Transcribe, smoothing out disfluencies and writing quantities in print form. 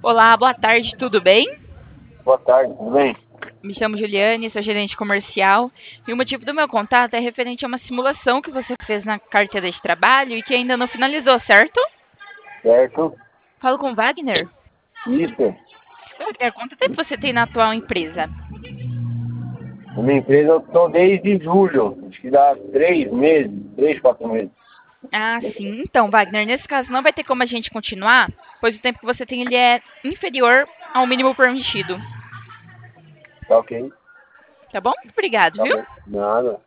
Olá, boa tarde, tudo bem? Boa tarde, tudo bem? Me chamo Juliane, sou gerente comercial e o motivo do meu contato é referente a uma simulação que você fez na carteira de trabalho e que ainda não finalizou, certo? Certo? Falo com o Wagner. Isso. Wagner, quanto tempo você tem na atual empresa? Na minha empresa eu estou desde julho. Acho que dá 3 meses, 3, 4 meses. Ah, sim. Então, Wagner, nesse caso não vai ter como a gente continuar, pois o tempo que você tem ele é inferior ao mínimo permitido. Tá ok? Tá bom? Obrigado, Tá viu? bom. Nada.